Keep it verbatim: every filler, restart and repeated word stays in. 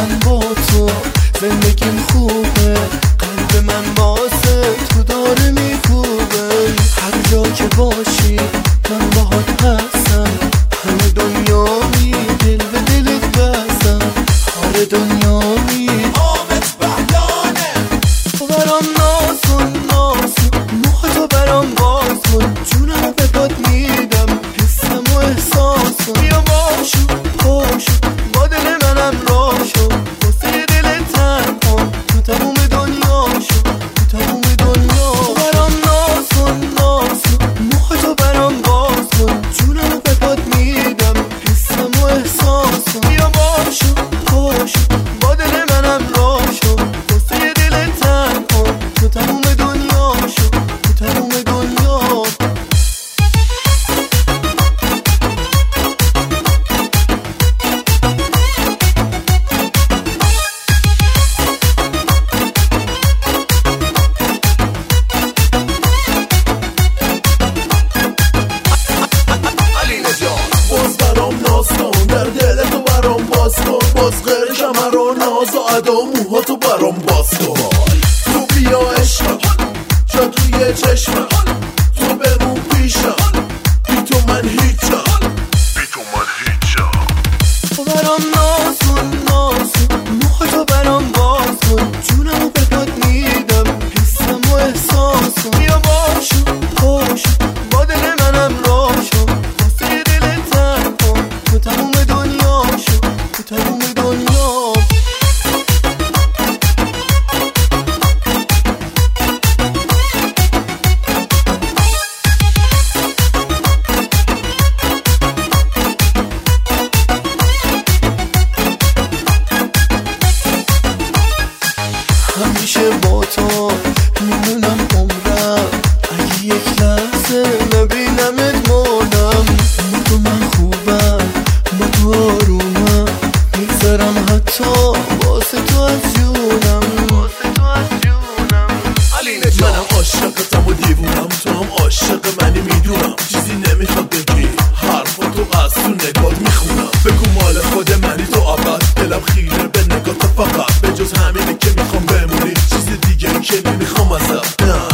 من با تو زندگیم خوبه، قلب من واسه تو داره میکوبه. هر جا که باشی من باهات هستم، همه دنیایی دل به دلت بستم، هر دنیایی آمد بهلانه. تو برام نازون نازون، موها تو برام باز کن، جونم به پات میدم، حسم و احساسم. بیا باشو پاشو با دل منم راشو، واسه دل تنها تو تموم دنیا شو، تو تموم دنیا. تو برام نازون نازون، موها تو برام باز کن، جونم به پات میدم، حسم و احساسم. بیا باشو پاشو با دل منم راشو، واسه دل تنها تو تموم دنیا شو، تو تموم دنیا. باز برام ناز کن، در دل تو برام باز کن، باز غیر کمر و ناز و ادا و موها تو برام باز کن. تو بیا عشقم جا توی چشمم، تو برون پیشم، بی تو من هیچم، بی تو من هیچم. تو برام نازون نازون، موها تو برام باز کن، جونمو به پات میدم، حسم و احساسم. بیا باشو پاشو با دل منم راشو، واسه دل تنها تو تموم دنیا شو، تو تموم دنیا. همیشه با تو میمونم عمرم، اگه یک لحظه نبینمت مونم. با تو من خوبم، با تو آرومم، میگذرم حتی واسه تو از جونم، واسه تو از جونم. منم عاشقتم و دیوونم، تو هم عاشق منی میدونم، چیزی نمیخواد بگی، حرفاتو از تو نگات میخونم. بگو مال خود منی تو ابد، دلم خیره به نگات فقط، به جز همینه که میخوام بمونی، چیز دیگه که نمیخوام ازت.